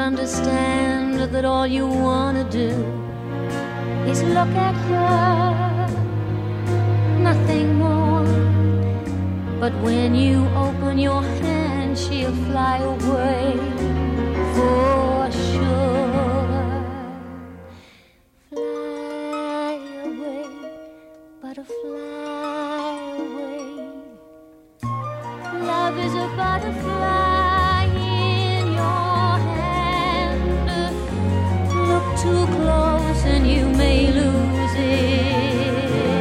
understand that all you wanna do is look at her, nothing more. But when you open your hand, she'll fly away for sure. Fly away, butterfly away. Love is a butterfly.